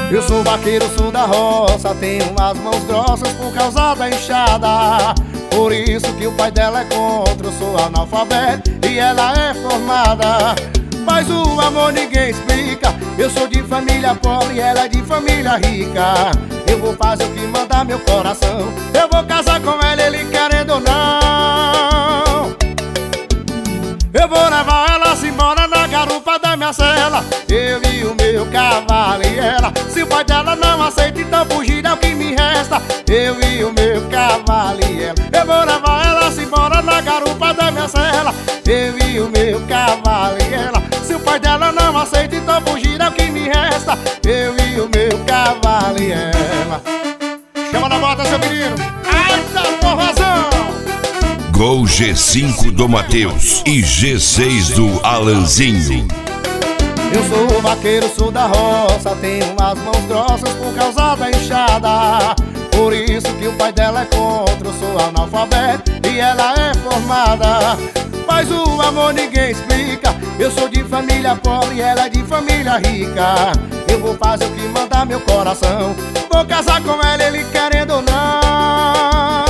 Eu sou vaqueiro, sou da roça, tenho as mãos grossas por causa da enxada. Por isso que o pai dela é contra, eu sou analfabeto e ela é formada. Mas o amor ninguém explica, eu sou de família pobre e ela é de família rica. Eu vou fazer o que mandar meu coração, eu vou casar com ela, ele querendo ou não. Eu vou levar ela se embora na garupa da minha cela, eu e o meu cavalo e ela. Se o pai dela não aceita, então fugir é o que me resta, eu e o meu cavalo e ela. Eu vou levar ela se embora na garupa da minha cela, eu e o meu cavalo e ela. Se o pai dela não aceita, então fugir é o que me resta, eu e o meu cavalo e ela. Chama na bota, seu menino. Ai, tá forrozão. Gol G5 do Matheus e G6 do Alanzinho. Eu sou vaqueiro, sou da roça, tenho as mãos grossas por causa da enxada. Por isso que o pai dela é contra, eu sou analfabeto e ela é formada. Mas o amor ninguém explica, eu sou de família pobre e ela é de família rica. Eu vou fazer o que mandar meu coração, vou casar com ela, ele querendo ou não.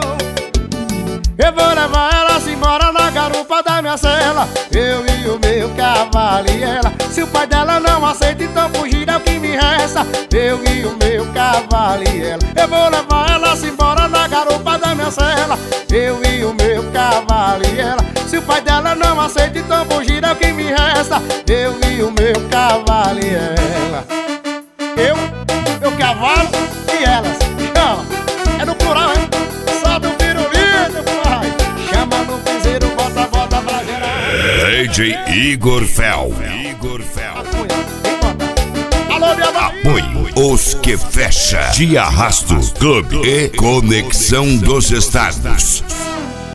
Eu vou levar ela se embora na garupa da minha cela, eu e o meu cavalo e ela. Se o pai dela não aceita, então fugir é o que me resta, eu e o meu cavalo e ela. Eu vou levar ela se embora na garupa da minha cela, eu e o meu cavalo e ela. Se o pai dela não aceita, então fugir é o que me resta, eu e o meu cavalo e ela. Eu, meu cavalo e elas. Chama, é no plural, hein? Solta o pirulito, pai. Chama no piseiro, bota, bota pra gerar. DJ Igor Fel. Alô, minha mãe. Apoio Os Que Fecha de Arrasto Clube e Conexão dos Estados.